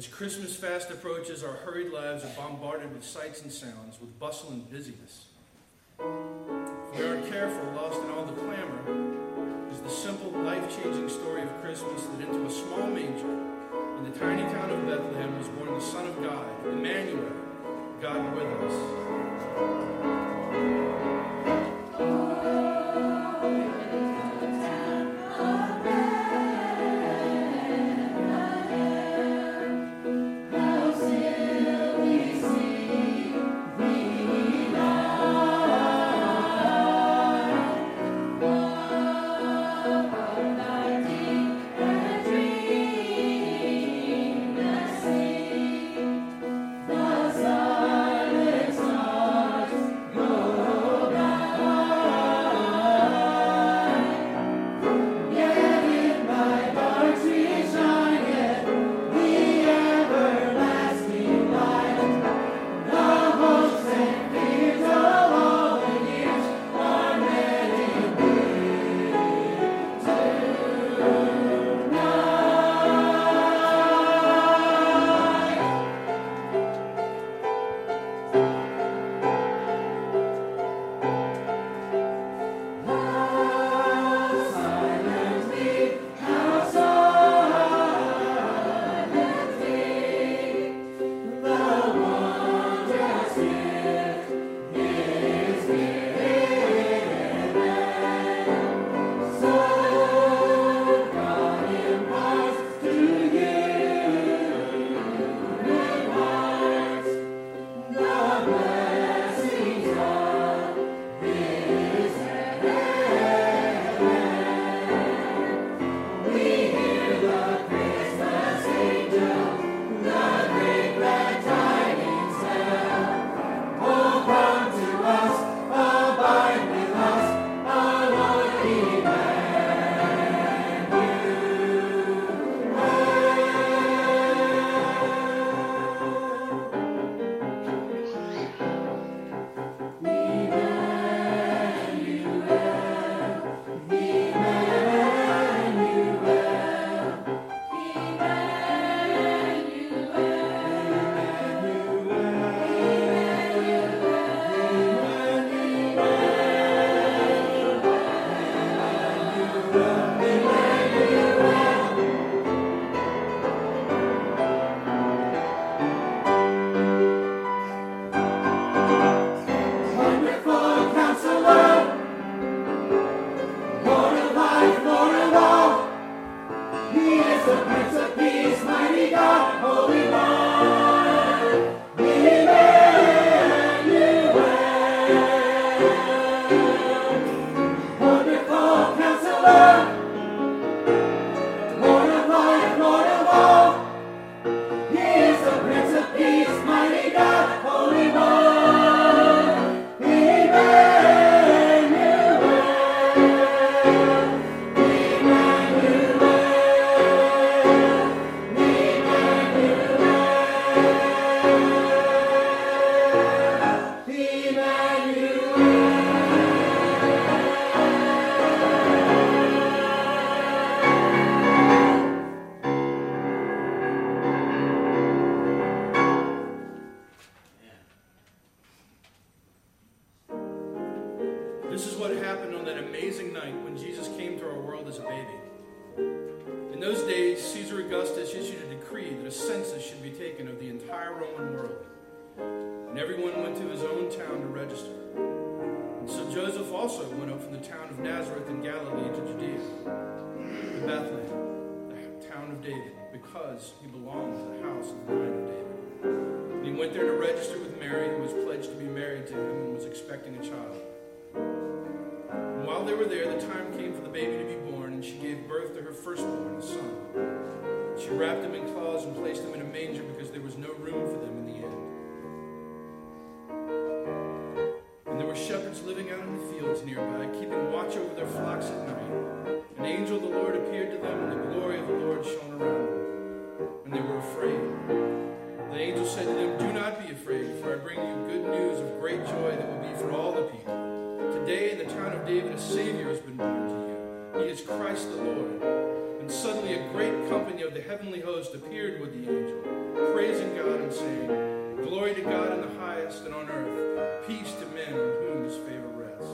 As Christmas fast approaches, our hurried lives are bombarded with sights and sounds, with bustle and busyness. If we aren't careful, lost in all the clamor is the simple, life-changing story of Christmas, that into a small manger in the tiny town of Bethlehem was born the Son of God, Emmanuel, God with us. This is what happened on that amazing night when Jesus came to our world as a baby. In those days, Caesar Augustus issued a decree that a census should be taken of the entire Roman world. And everyone went to his own town to register. And so Joseph also went up from the town of Nazareth in Galilee to Judea, to Bethlehem, the town of David, because he belonged to the house of the line of David. And he went there to register with Mary, who was pledged to be married to him and was expecting a child. And while they were there, the time came for the baby to be born, and she gave birth to her firstborn, a son. She wrapped him in cloths and placed him in a manger because there was no room for them in the inn. And there were shepherds living out in the fields nearby, keeping watch over their flocks at night. An angel of the Lord appeared to them, and the glory of the Lord shone around them. And they were afraid. The angel said to them, "Do not be afraid, for I bring you good news of great joy that will be for all the people. Today in the town of David a Savior has been born to you. He is Christ the Lord." And suddenly a great company of the the heavenly host appeared with the angel, praising God and saying, "Glory to God in the highest, and on earth, peace to men on whom his favor rests."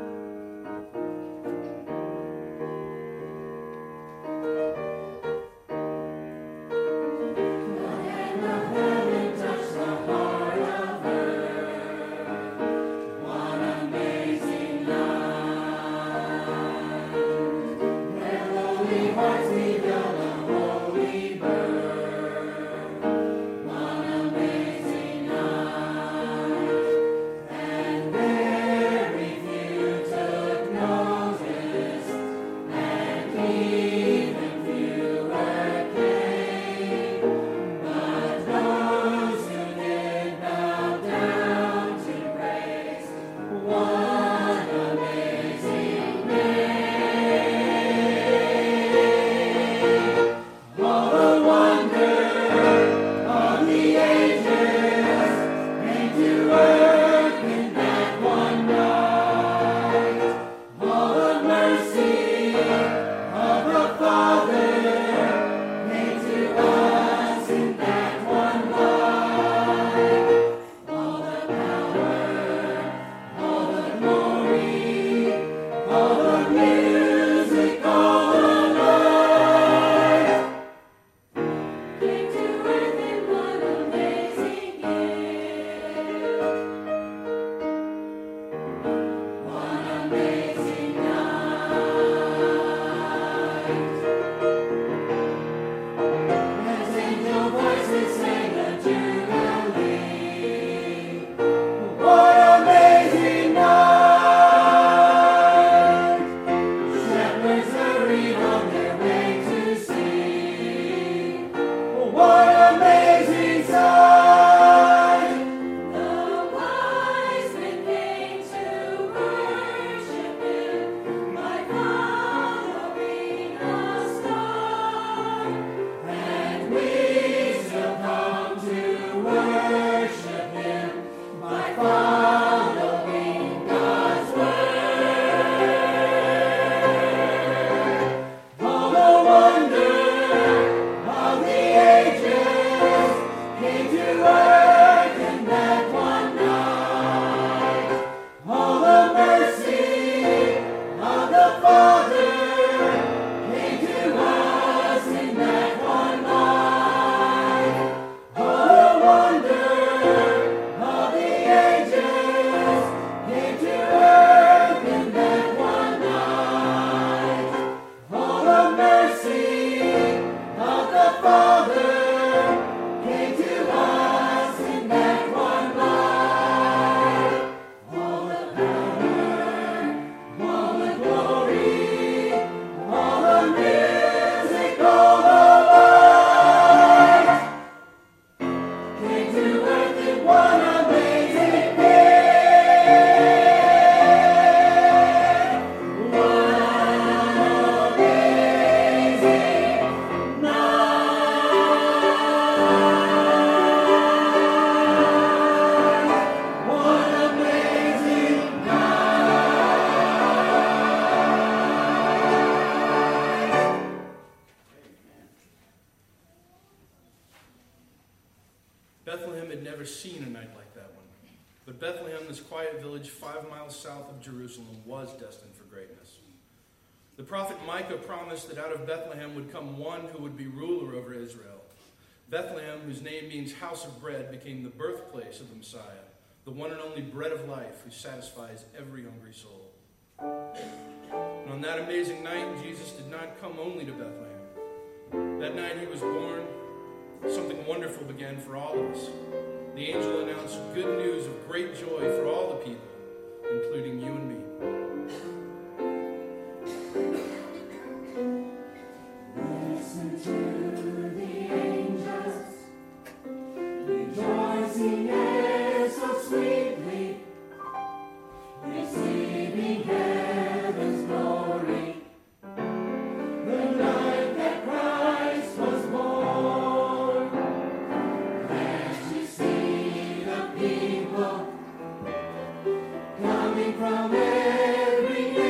Bethlehem had never seen a night like that one. But Bethlehem, this quiet village 5 miles south of Jerusalem, was destined for greatness. The prophet Micah promised that out of Bethlehem would come one who would be ruler over Israel. Bethlehem, whose name means house of bread, became the birthplace of the Messiah, the one and only bread of life who satisfies every hungry soul. And on that amazing night, Jesus did not come only to Bethlehem. That night he was born, something wonderful began for all of us. The angel announced good news of great joy for all the people, including you and me. Listen to the angels, rejoicing ever so sweetly, receiving heaven's glory, the night that Christ was born. As you see the people coming from every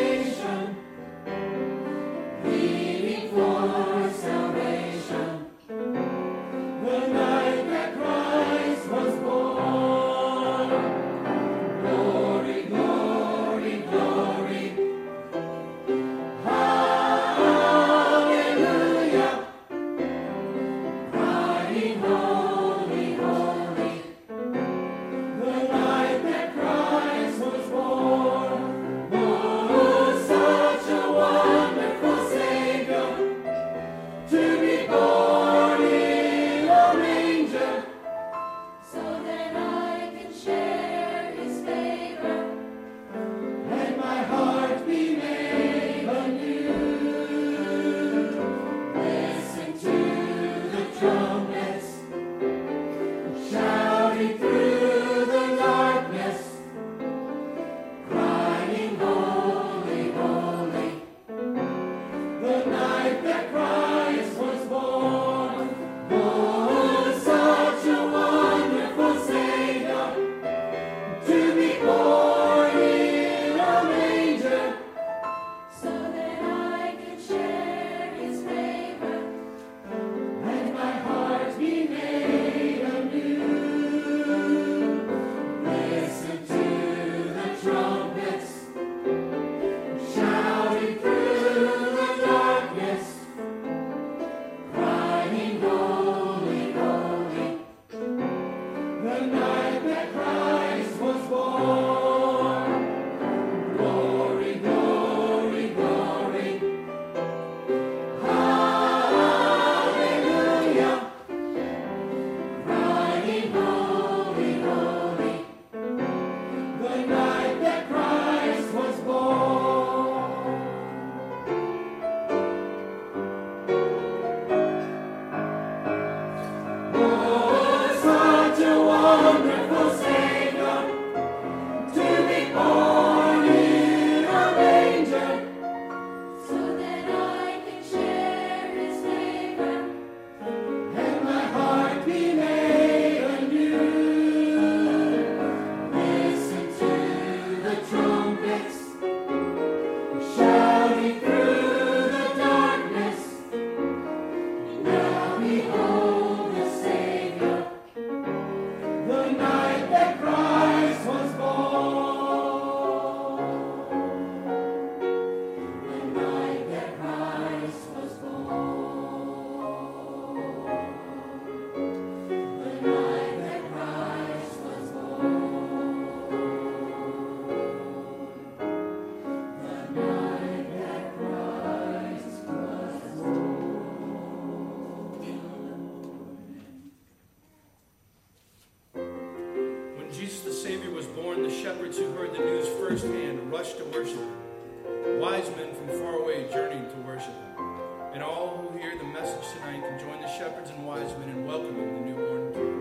shepherds who heard the news firsthand rushed to worship him. Wise men from far away journeyed to worship him. And all who hear the message tonight can join the shepherds and wise men in welcoming the newborn King.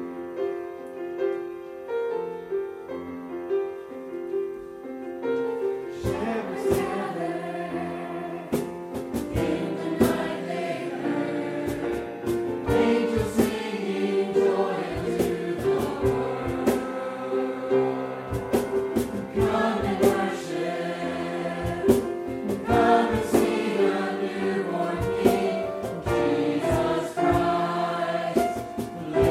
Let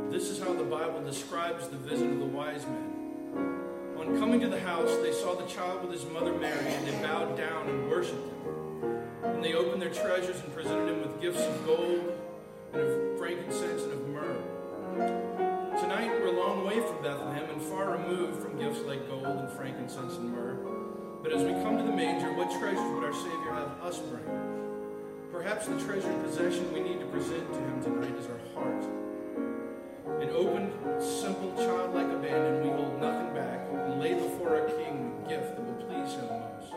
This is how the Bible describes the visit of the wise men. On coming to the house, they saw the child with his mother Mary, and they bowed down and worshipped him. And they opened their treasures and presented him with gifts of gold and of frankincense and of myrrh. Tonight, we're a long way from Bethlehem and far removed from gifts like gold and frankincense and myrrh. But as we come to the manger, what treasures would our Savior have us bring? Perhaps the treasured possession we need to present to him tonight is our heart. An open, simple, childlike abandon, we hold nothing back and lay before our King the gift that will please him most.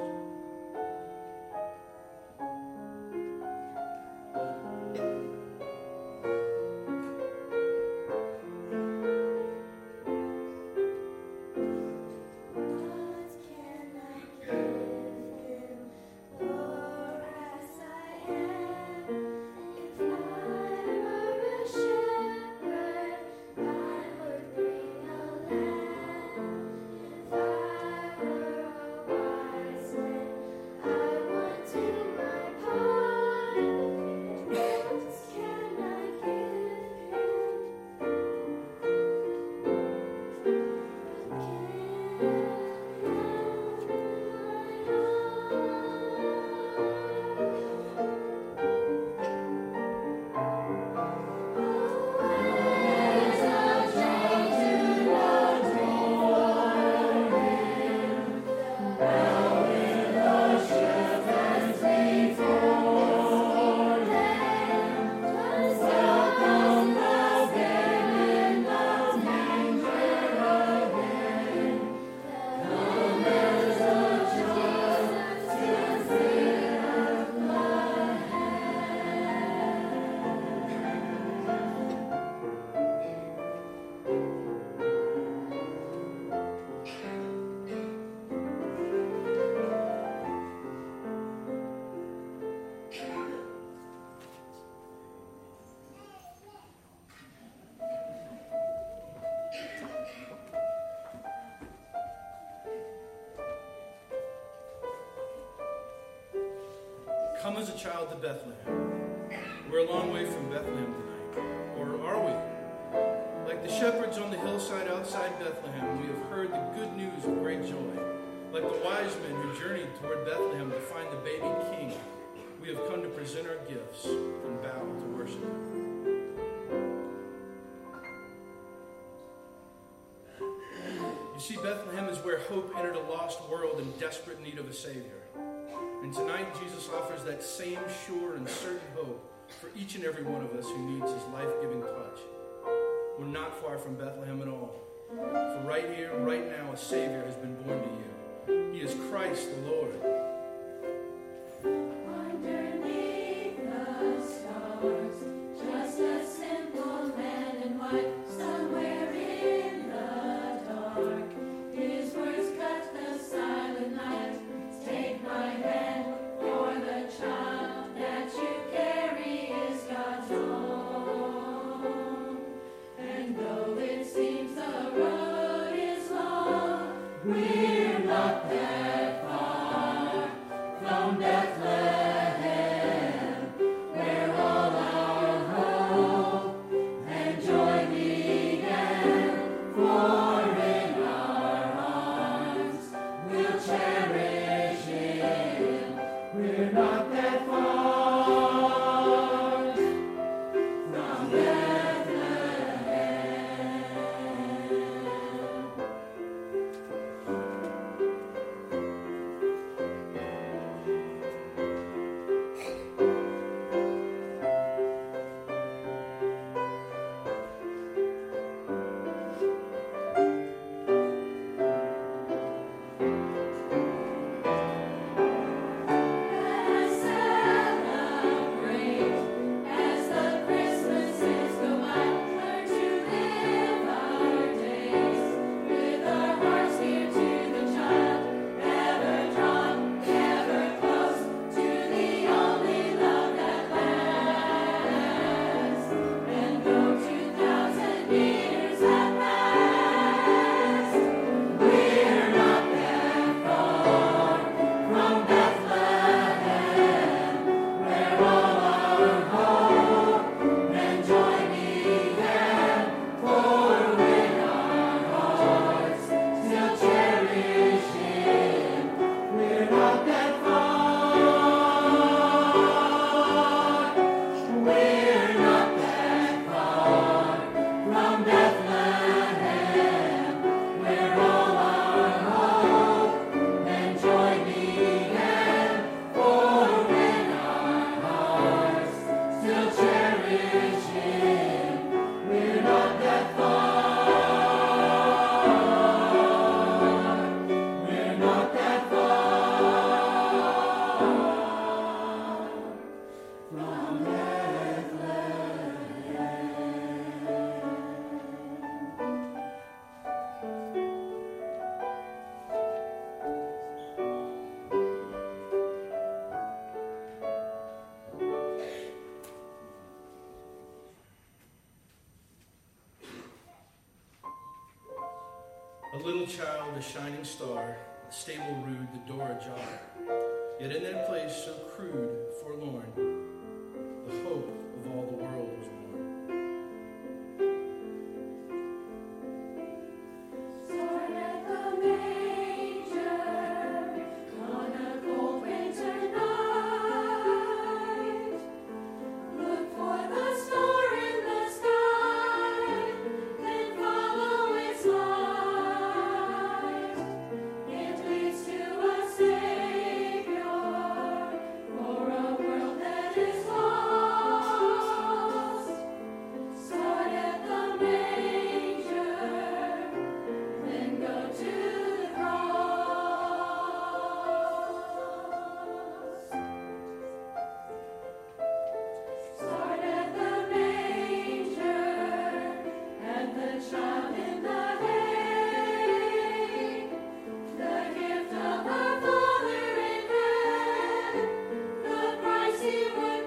Come as a child to Bethlehem. We're a long way from Bethlehem tonight. Or are we? Like the shepherds on the hillside outside Bethlehem, we have heard the good news of great joy. Like the wise men who journeyed toward Bethlehem to find the baby king, we have come to present our gifts and bow to worship him. You see, Bethlehem is where hope entered a lost world in desperate need of a Savior. And tonight, Jesus offers that same sure and certain hope for each and every one of us who needs his life-giving touch. We're not far from Bethlehem at all. For right here, right now, a Savior has been born to you. He is Christ the Lord. Underneath the stars, just a simple man in white, somewhere in the dark. His words cut the silent night. Take my hand, for the child that you carry is God's own. And though it seems the road is long, we're not that far. A little child, a shining star, a stable rude, the door ajar. Yet in that place so crude, forlorn, the hope of all the world was born. Born at the manger on a cold winter night. Look for the star in the sky, then follow its light. It leads to a Savior for a world that is lost. Start at the manger, then go to the cross. Start at the manger, and the child in the hay, the gift of our Father in heaven, the price He would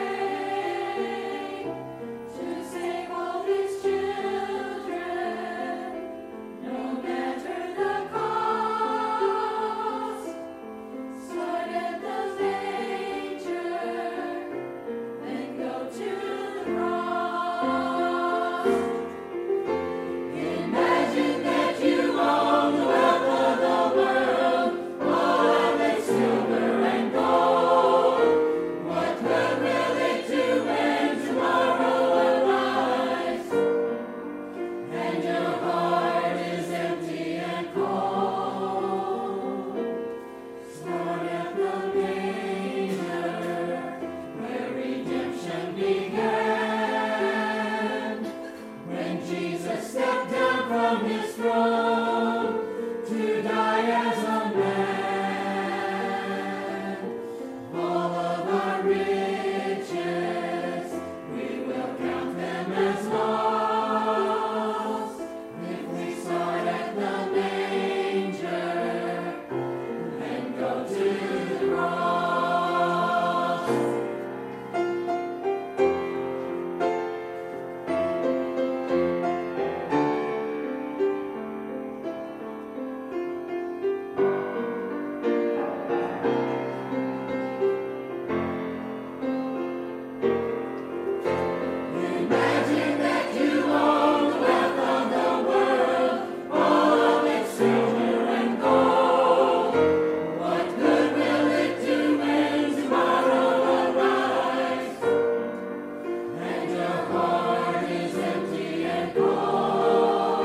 pay to save all His children, no matter the cost. Start at the manger, then go to the cross. Imagine that you own the wealth of the world, all of its silver and gold. What good will it do when tomorrow arrives, and your heart is empty and cold? Start at the manger, where redemption began, when Jesus stepped down from His throne to die as a man. All of our riches, we will count them as lost if we start at the manger and go to the cross. Imagine that you own the wealth of the world, all of its silver and gold. What good will it do when tomorrow arrives, and your heart is empty and cold?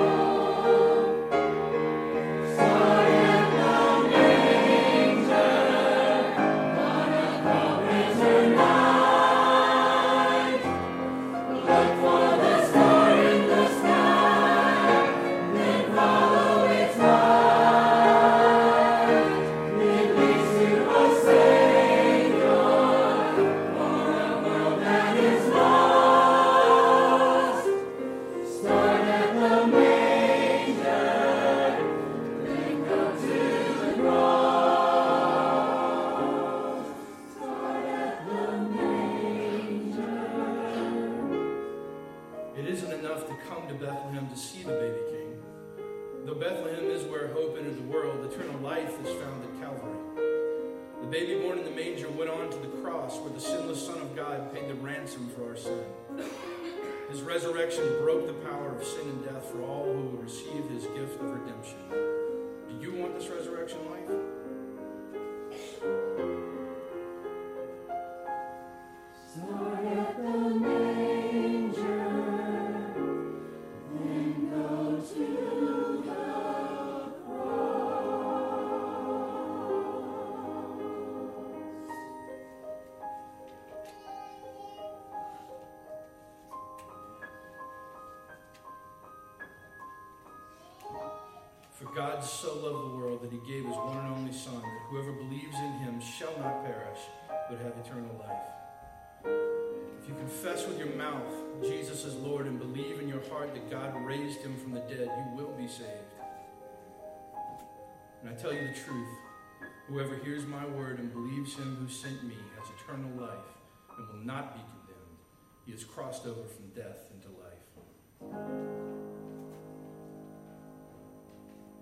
Start at the manger on a cold winter night. Look for the star in the sky, then follow its light. It leads to a Savior for a world that is lost. Start at the manger, then go to the cross. Start at the manger. It isn't enough to come to Bethlehem to see the baby king. Though Bethlehem is where hope entered the world, eternal life is found at Calvary. The baby born in the manger went on to the cross, where the sinless Son of God paid the ransom for our sin. His resurrection broke the power of sin and death for all who will receive His gift of redemption. Do you want this resurrection life? Start at the manger, then go to the For God so loved the world that He gave His one and only Son, that whoever believes in Him shall not perish, but have eternal life. If you confess with your mouth Jesus is Lord and believe in your heart that God raised Him from the dead, you will be saved. And I tell you the truth, whoever hears my word and believes Him who sent me has eternal life and will not be condemned. He has crossed over from death into life.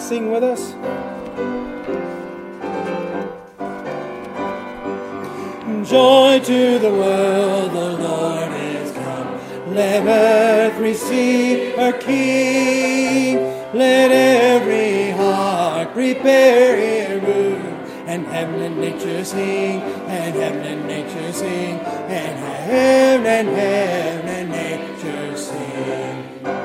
sing with us? Joy to the world, the Lord is come. Let earth receive her King. Let every heart prepare here room. And heaven and nature sing, and heaven and nature sing, and heaven and nature sing.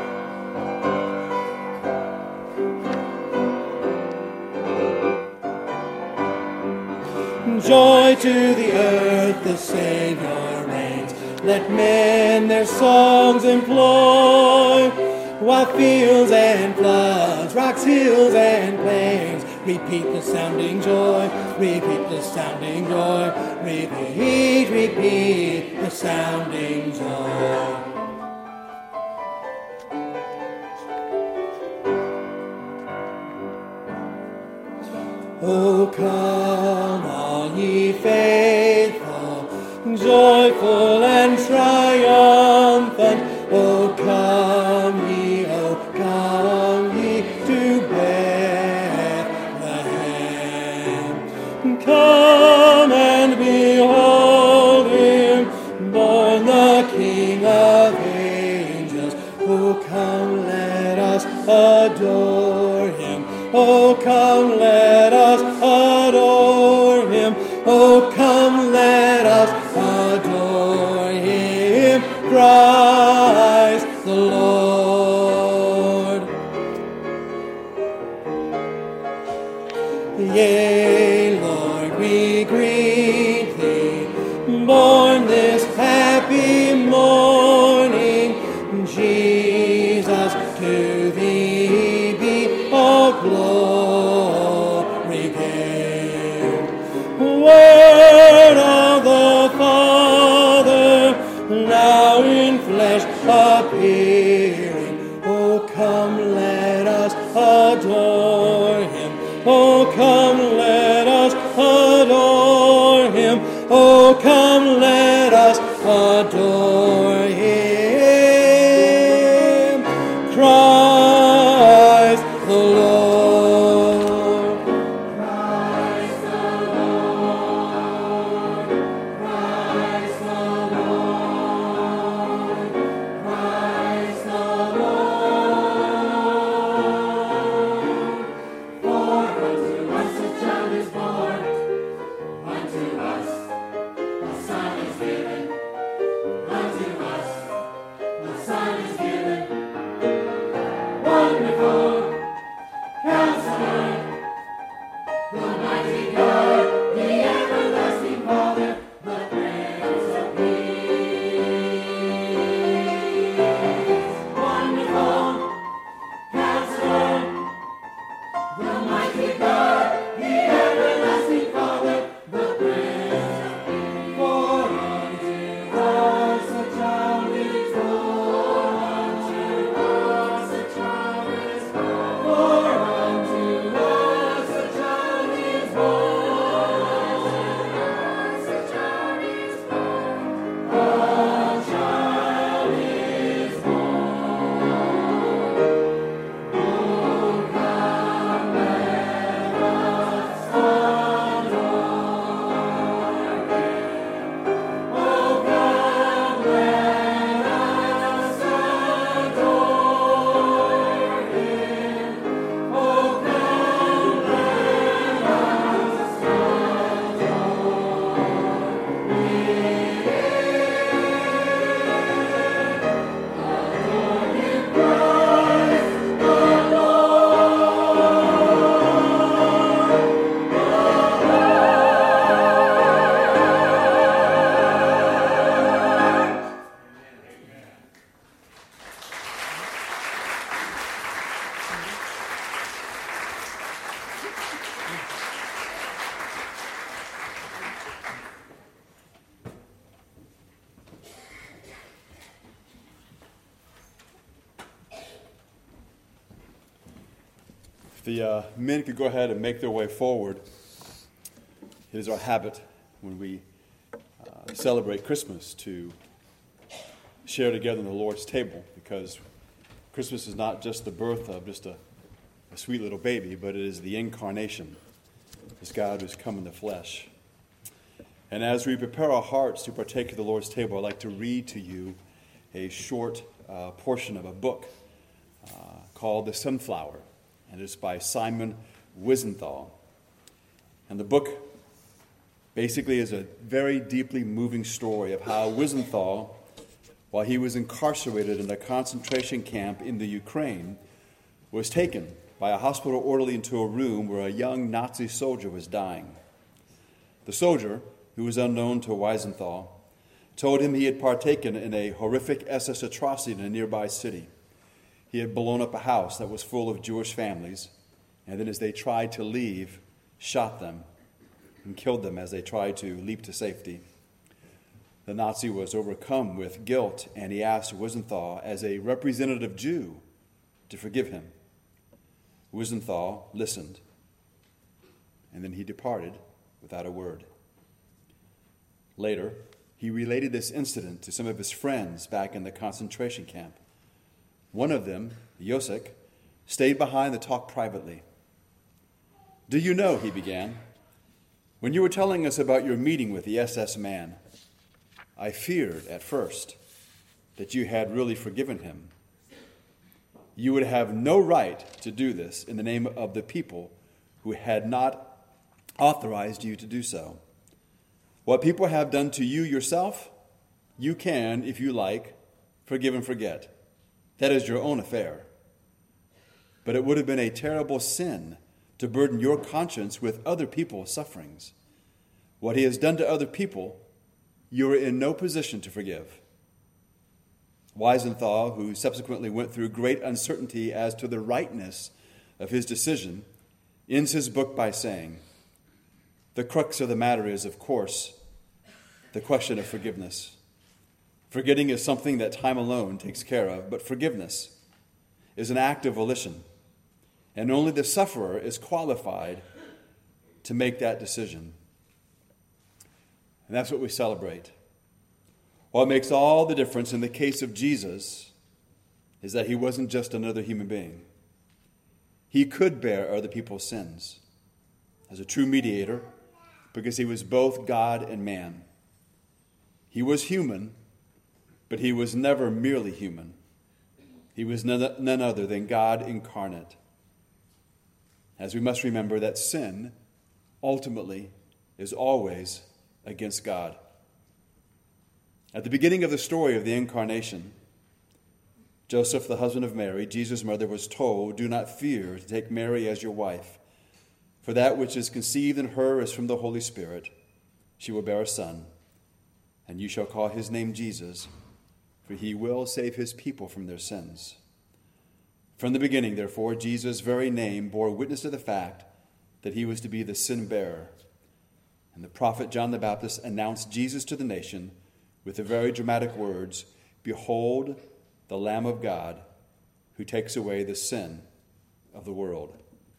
Joy to the earth, the Savior reigns. Let men their songs employ, while fields and floods, rocks, hills, and plains repeat the sounding joy, repeat the sounding joy, repeat the sounding joy. Oh, come, all ye faithful, joyful and triumphant. Oh, come ye to Bethlehem. Come and behold him, born the King of angels. Oh, come, let us adore him. Oh, come, let us adore him. Oh, come, let us adore him. Christ the Lord. Yea, Lord, we greet thee, born this happy morning. Jesus, to thee be all glory give. Word of the Father, now in flesh appearing. Oh, come, let us adore him. Oh, come, let us adore him. Oh, come, let us adore him. Christ the Lord. Christ the Lord. Christ the Lord. Christ the Lord. For unto us a child is born, unto us a son is given, unto us a son is given. Wonderful Counselor, the mighty God, the everlasting Father, the Prince of Peace. Wonderful Counselor, the mighty God, the everlasting Father, the Prince of Peace. For unto us a child is born, unto us a child is born. For unto us a child is born, unto us a child is born. A child is born. Oh, come, let us adore him. Oh, come, let us adore him. Oh, come, let us adore him. Christ the If the men could go ahead and make their way forward. It is our habit when we celebrate Christmas to share together in the Lord's table, because Christmas is not just the birth of just a a sweet little baby, but it is the incarnation, this God who's come in the flesh. And as we prepare our hearts to partake of the Lord's table, I'd like to read to you a short portion of a book called The Sunflower, and it's by Simon Wiesenthal. And the book basically is a very deeply moving story of how Wiesenthal, while he was incarcerated in a concentration camp in the Ukraine, was taken by a hospital orderly into a room where a young Nazi soldier was dying. The soldier, who was unknown to Wiesenthal, told him he had partaken in a horrific SS atrocity in a nearby city. He had blown up a house that was full of Jewish families, and then as they tried to leave, shot them and killed them as they tried to leap to safety. The Nazi was overcome with guilt, and he asked Wiesenthal, as a representative Jew, to forgive him. Wiesenthal listened, and then he departed without a word. Later, he related this incident to some of his friends back in the concentration camp. One of them, Josek, stayed behind to talk privately. "Do you know," he began, "when you were telling us about your meeting with the SS man, I feared at first that you had really forgiven him. You would have no right to do this in the name of the people who had not authorized you to do so. What people have done to you yourself, you can, if you like, forgive and forget. That is your own affair. But it would have been a terrible sin to burden your conscience with other people's sufferings. What he has done to other people, you are in no position to forgive." Wiesenthal, who subsequently went through great uncertainty as to the rightness of his decision, ends his book by saying, "The crux of the matter is, of course, the question of forgiveness. Forgetting is something that time alone takes care of, but forgiveness is an act of volition, and only the sufferer is qualified to make that decision." And that's what we celebrate. What makes all the difference in the case of Jesus is that he wasn't just another human being. He could bear other people's sins as a true mediator because he was both God and man. He was human, but he was never merely human. He was none other than God incarnate. As we must remember that sin ultimately is always against God. At the beginning of the story of the incarnation, Joseph, the husband of Mary, Jesus' mother, was told, "Do not fear to take Mary as your wife, for that which is conceived in her is from the Holy Spirit. She will bear a son, and you shall call his name Jesus, for he will save his people from their sins." From the beginning, therefore, Jesus' very name bore witness to the fact that he was to be the sin-bearer. And the prophet John the Baptist announced Jesus to the nation with the very dramatic words, "Behold, the Lamb of God, who takes away the sin of the world."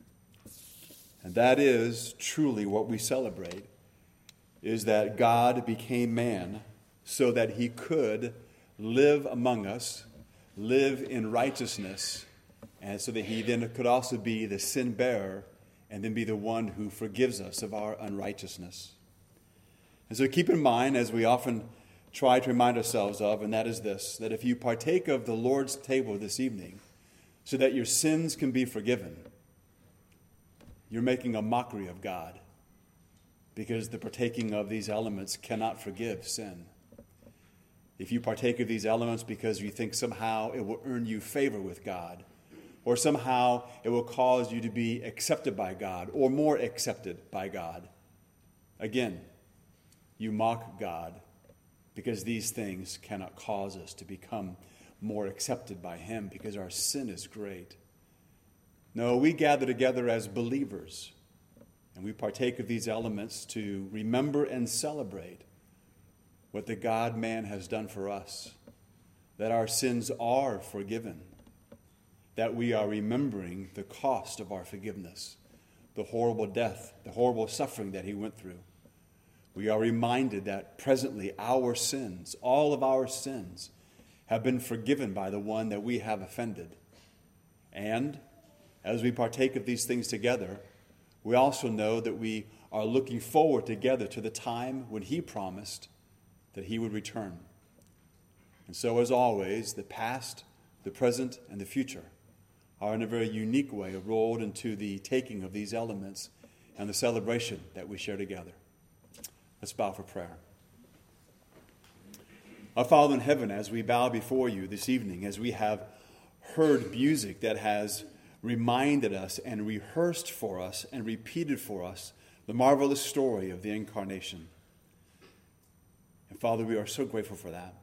And that is truly what we celebrate, is that God became man so that he could live among us, live in righteousness, and so that he then could also be the sin bearer and then be the one who forgives us of our unrighteousness. And so keep in mind, as we often try to remind ourselves of, and that is this, that if you partake of the Lord's table this evening so that your sins can be forgiven, you're making a mockery of God, because the partaking of these elements cannot forgive sin. If you partake of these elements because you think somehow it will earn you favor with God, or somehow it will cause you to be accepted by God, or more accepted by God, again, you mock God, because these things cannot cause us to become more accepted by him, because our sin is great. No, we gather together as believers, and we partake of these elements to remember and celebrate what the God-man has done for us, that our sins are forgiven, that we are remembering the cost of our forgiveness, the horrible death, the horrible suffering that he went through. We are reminded that presently our sins, all of our sins, have been forgiven by the one that we have offended. And as we partake of these things together, we also know that we are looking forward together to the time when he promised that he would return. And so, as always, the past, the present, and the future are in a very unique way rolled into the taking of these elements and the celebration that we share together. Let's bow for prayer. Our Father in heaven, as we bow before you this evening, as we have heard music that has reminded us and rehearsed for us and repeated for us the marvelous story of the incarnation. And Father, we are so grateful for that.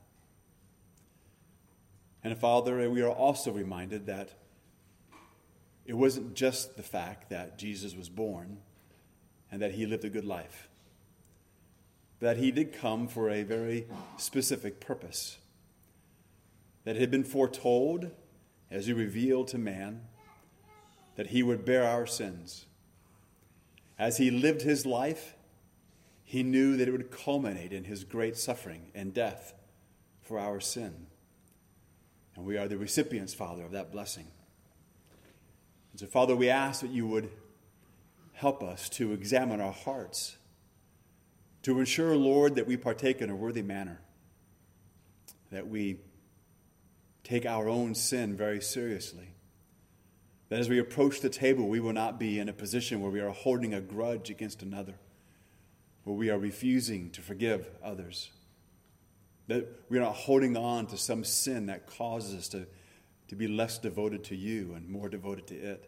And Father, we are also reminded that it wasn't just the fact that Jesus was born and that he lived a good life, that he did come for a very specific purpose, that it had been foretold as he revealed to man that he would bear our sins. As he lived his life, he knew that it would culminate in his great suffering and death for our sin. And we are the recipients, Father, of that blessing. And so, Father, we ask that you would help us to examine our hearts, to ensure, Lord, that we partake in a worthy manner, that we take our own sin very seriously, that as we approach the table, we will not be in a position where we are holding a grudge against another, where we are refusing to forgive others, that we are not holding on to some sin that causes us to be less devoted to you and more devoted to it.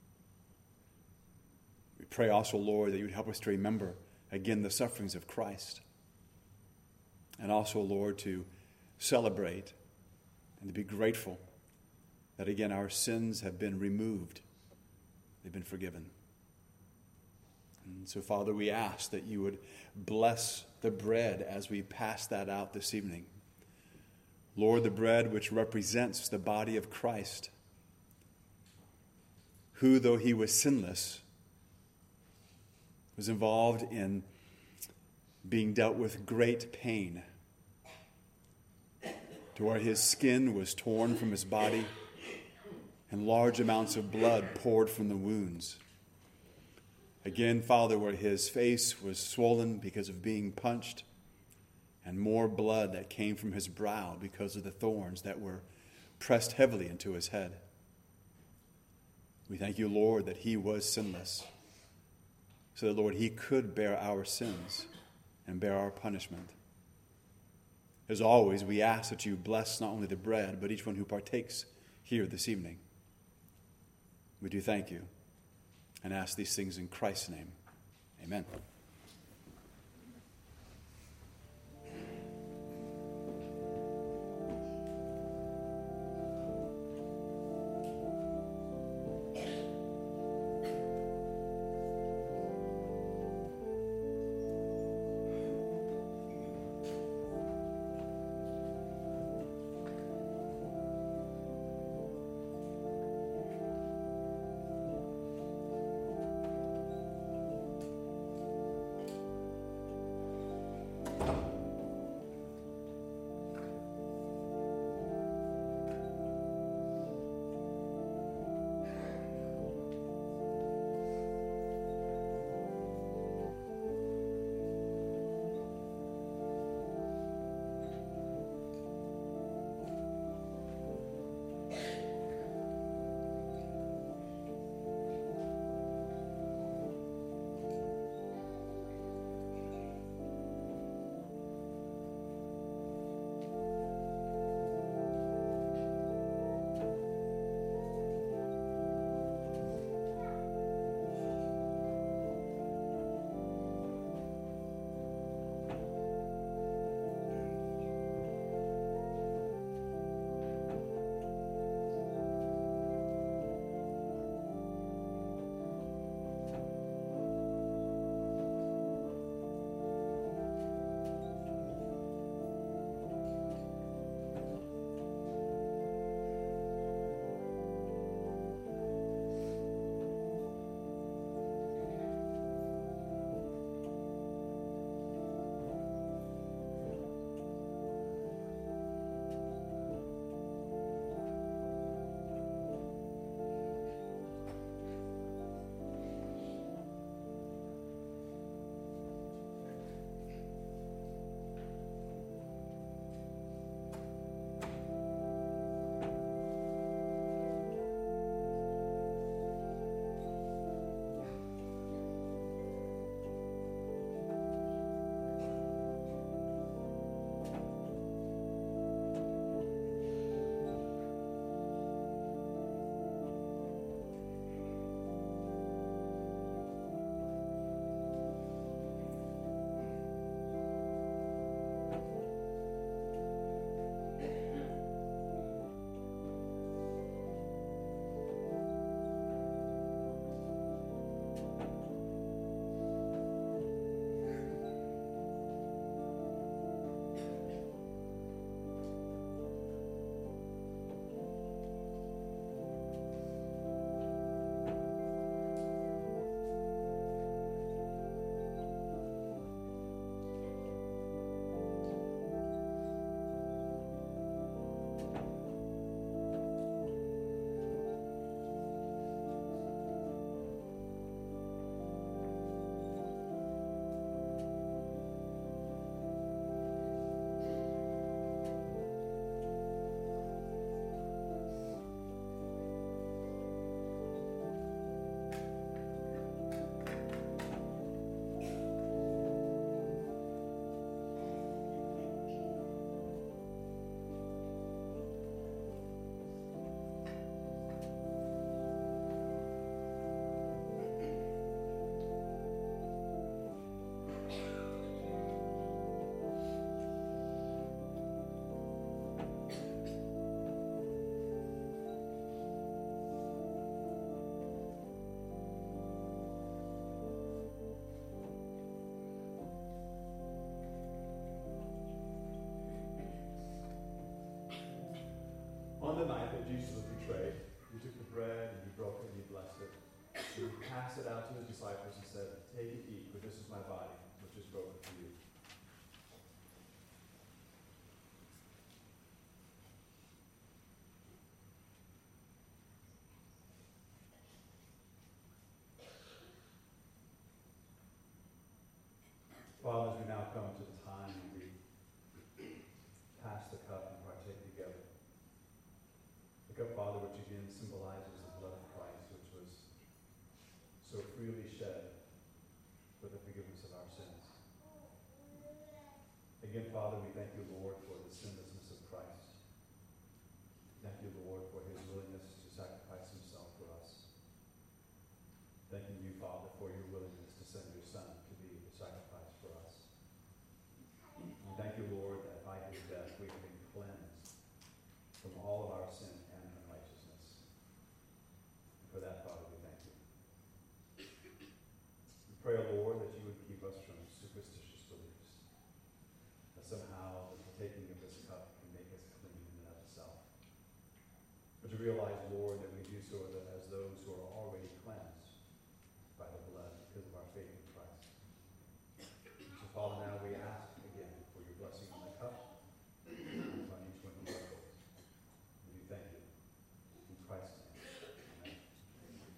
We pray also, Lord, that you would help us to remember again the sufferings of Christ, and also, Lord, to celebrate and to be grateful that again our sins have been removed, they've been forgiven. And so, Father, we ask that you would bless the bread as we pass that out this evening. Lord, the bread which represents the body of Christ, who, though he was sinless, was involved in being dealt with great pain, to where his skin was torn from his body and large amounts of blood poured from the wounds. Again, Father, where his face was swollen because of being punched, and more blood that came from his brow because of the thorns that were pressed heavily into his head. We thank you, Lord, that he was sinless, so that, Lord, he could bear our sins and bear our punishment. As always, we ask that you bless not only the bread, but each one who partakes here this evening. We do thank you and ask these things in Christ's name. Amen. Jesus was betrayed, he took the bread and he broke it and he blessed it. And he passed it out to his disciples and said, "Take and eat, for this is my body, which is broken for you." Father, as we now come to the time when we pass the cup and partake together. The cup, Father, which again symbolizes the blood of Christ, which was so freely shed for the forgiveness of our sins. Again, Father, we thank you, Lord, for the sinlessness of Christ. Thank you, Lord, for his willingness to sacrifice himself for us. Thanking you, Father, for your willingness to send your Son to be the sacrifice for us. And thank you, Lord, that by his death we have been cleansed from all of our sin and unrighteousness. And for that, Father, we thank you. We pray, Lord, that you would keep us from superstitious beliefs, that somehow the partaking of this cup can make us clean in and of itself. But to realize, Lord, that we do so as those who are already cleansed by the blood because of our faith in Christ. So, Father, now we ask again for your blessing on the cup and on each one who partakes. And we thank you. In Christ's name. Amen.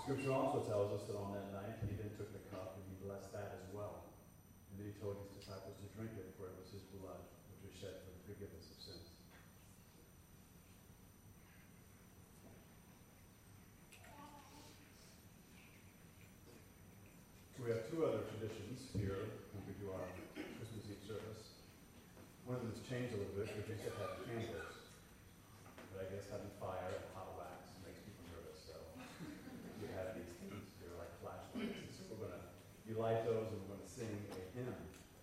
Scripture also tells us that on that night he then took the cup and he blessed that as well. And then he told his disciples to drink it, for it was his blood, which was shed for the forgiveness of sins. We have two other traditions here when we do our Christmas Eve service. One of them has changed a little bit. We used to have candles. But I guess having fire and hot wax makes people nervous. So we have these things. They're like flashlights. So you light those and we're going to sing a hymn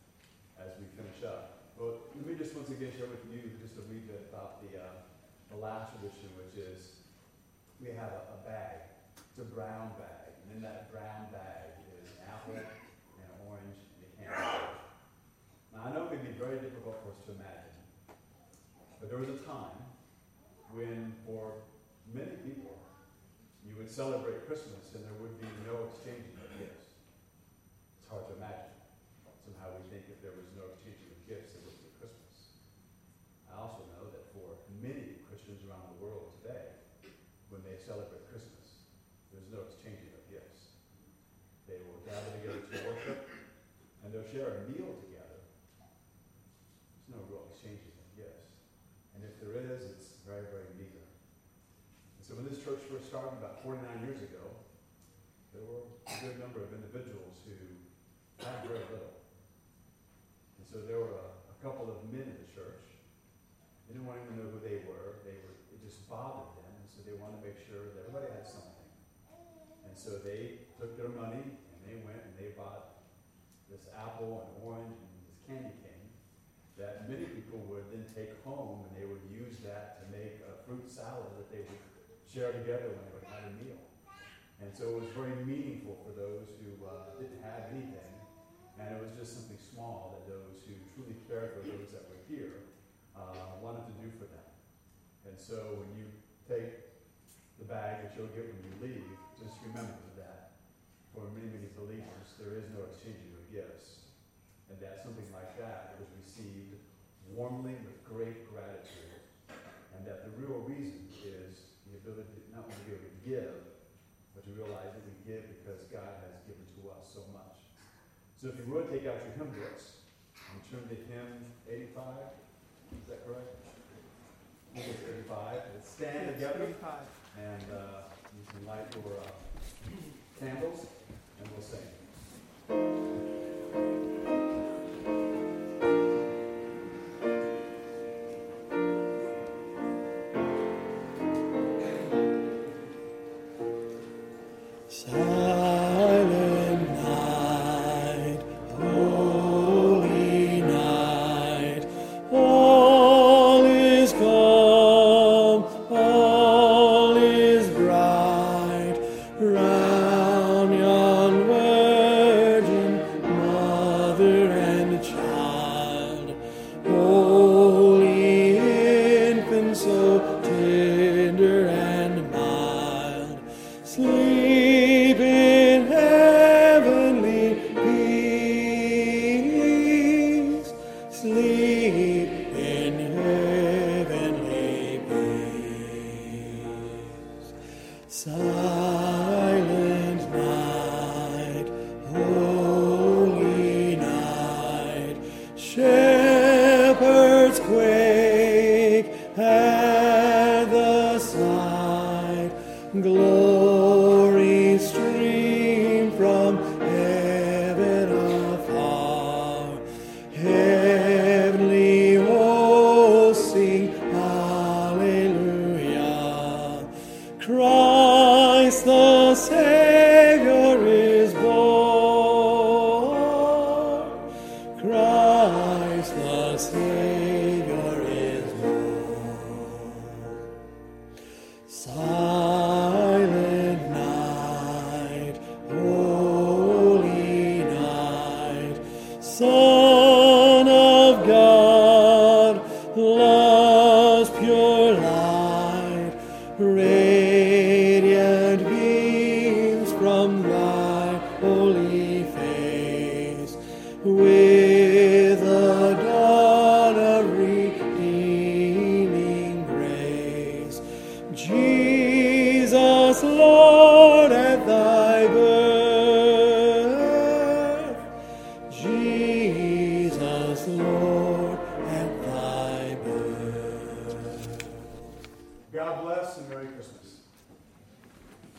as we finish up. But let me just once again share with you just a wee bit about the last tradition, which is we have a bag. It's a brown bag. And in that brown bag is an apple and an orange and a candy. Now, I know it may be very difficult for us to imagine, but there was a time when, for many people, you would celebrate Christmas and there would be no exchanging of gifts. It's hard to imagine. Somehow we think if there was no exchanging of gifts, there wouldn't be Christmas. I also know that for many Christians around the world today, when they celebrate Christmas, there's no exchanging of gifts. They will gather together to worship, and they'll share a meal together. There's no real exchanging of gifts. And if there is, it's very, very meager. And so when this church first started about 49 years ago, there were a good number of individuals who had very little. And so there were a couple of men in the church. They didn't want anyone to know who they were. It just bothered them, and so they wanted to make sure that everybody had something. And so they took their money and they went and they bought this apple and orange and this candy cane that many people would then take home, and they would use that to make a fruit salad that they would share together when they would have a meal. And so it was very meaningful for those who didn't have anything, and it was just something small that those who truly cared for those that were here wanted to do for them. And so when you take the bag that you'll get when you leave, just remember that for many, many believers, there is no exchanging of gifts. And that something like that was received warmly with great gratitude. And that the real reason is the ability not only to be able to give, but to realize that we give because God has given to us so much. So if you would, take out your hymn books and turn to hymn 85. Is that correct? I think it's 85. Let's stand together. And you can light your candles, and we'll sing. Silent night, holy night, all is calm, all is bright, round yon virgin mother and child, holy infant so tender and mild, sleep in heavenly peace, sleep in heavenly peace. Silent night, holy night, shepherds quake at the sight, glory stream from heaven afar, heavenly hosts sing hallelujah. Christ the Savior is born, Christ the Savior is born. Silent night, holy night, Son of God, love's pure light, radiant beams from thy holy face, with the dawn of redeeming grace. Jesus, Lord, at thy God bless and Merry Christmas.